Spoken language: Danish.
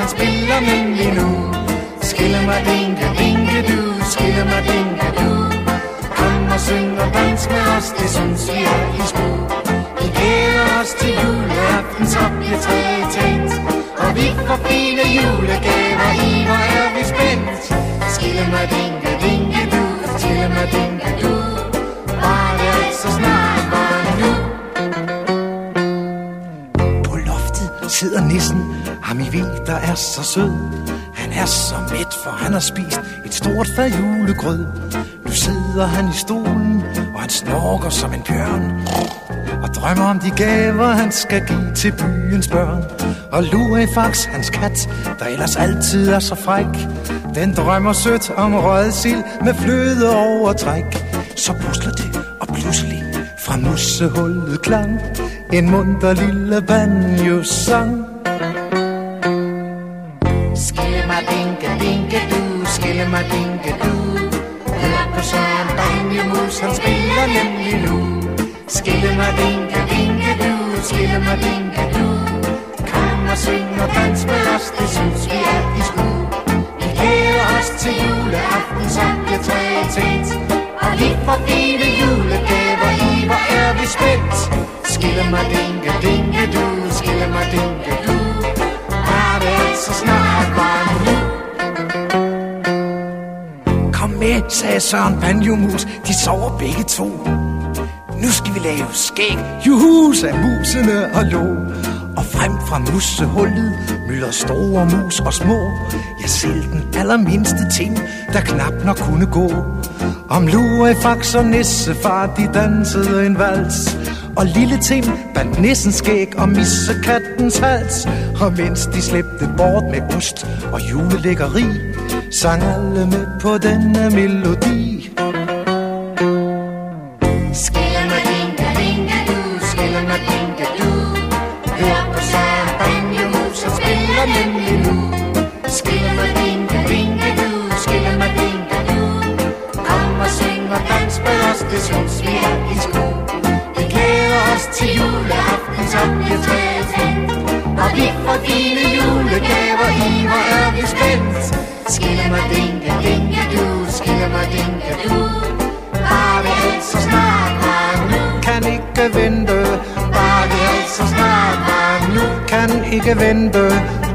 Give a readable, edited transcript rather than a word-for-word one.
han spiller nemlig nu. Skillemerdinke, dinke du, skillemerdinke du. Kom og syng og dans med os, det synes vi er i spil. Vi glæder os til juleaften, så bliver træet tændt. Og vi får fine julegaver i, hvor er vi spændt. Skillemerdinke, dinke du, skillemerdinke du. Bare det er så snart, bare nu. På loftet sidder nissen, ham I ved, der er så sød. Han er så mæt, for han har spist et stort fad julegrød. Nu sidder han i stolen, og han snorker som en bjørn, og drømmer om de gaver, han skal give til byens børn. Og Lurifax, hans kat, der ellers altid er så fræk, den drømmer sødt om rødsild med fløde overtræk. Så pusler det, og pludselig fra musehullet klang en munter lille banjo-sang. Skillemerdinke, dinke du, skillemerdinke du. Hør på Søren Banjo-mus, han spiller nemlig nu. Skillemerdinke, dinke du, skillemerdinke du. Kom og syng og dans med os, det synes vi er i skue. Vi glæder os til juleaften, så bliver træet tændt. Og vi får fine julegaver i, hvor er vi spændt. Skillemerdinke, dinke du, skillemerdinke du. Bare det er så snart, bare nu. Kom med, sagde Søren Banjo-mus, de sover begge to. Nu skal vi lave skæg, juhu, sagde musene og lå. Og frem fra musehullet mylder store mus og små. Ja, selv den allermindste ting, der knap nok kunne gå. Om Lurifax og nissefar, de dansede en vals. Og lille Tim bandt nissens skæg og missekattens hals. Og mens de slæbte bort med ost og julelækkeri, sang alle med på denne melodi. Skillemerdinke, dinke du, skillemerdinke du. Hør på Søren Banjo-mus, han spiller nemlig nu. Skillemerdinke, dinke du, skillemerdinke du. Kom og syng og dans med os, det synes vi er i skue. Vi glæder os til juleaften, så bliver træet tændt. Og vi får fine julegaver i, hvor er vi spændt. Skillemerdinke, dinke du, skillemerdinke du. Bare det er så snart, bare nu. Kan ikke vente, Bare det er så snart, bare nu. kan ikke vente,